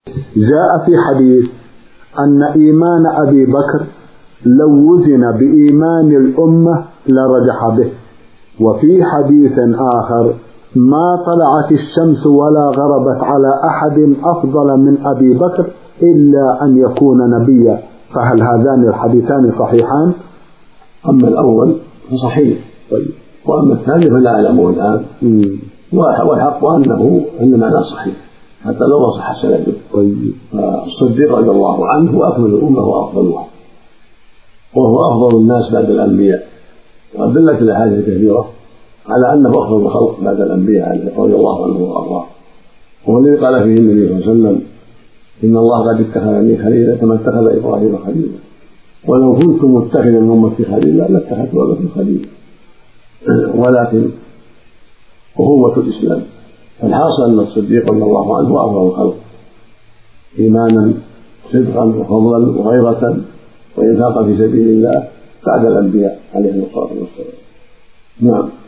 جاء في حديث أن إيمان أبي بكر لو وزن بإيمان الأمة لرجح به، وفي حديث آخر ما طلعت الشمس ولا غربت على أحد أفضل من أبي بكر إلا أن يكون نبيا. فهل هذان الحديثان صحيحان؟ أما الأول فصحيح، وأما الثاني فلا أعلمه الآن، والحق أن معناه صحيح حتى لو صح سنده. فالصديق رضي الله عنه هو أكمل الأمة وأفضلها، وهو أفضل الناس بعد الأنبياء، وأدلت الأحاديث كثيرة على أنه أفضل الخلق بعد الأنبياء رضي الله عنه وأرضاه. هو الذي قال فيه النبي صلى الله عليه وسلم: إن الله قد اتخذني خليلا كما اتخذ إبراهيم خليلا، ولو كنت متخذا من أمتي خليلا لاتخذت أباكم خليلا. ولكن أخوة الإسلام، فالحاصل أن الصديق رضي الله عنه أفضل الخلق إيمانا صدقا وفضلا وغيرة وإنفاقا في سبيل الله بعد الأنبياء عليهم الصلاة والسلام. نعم.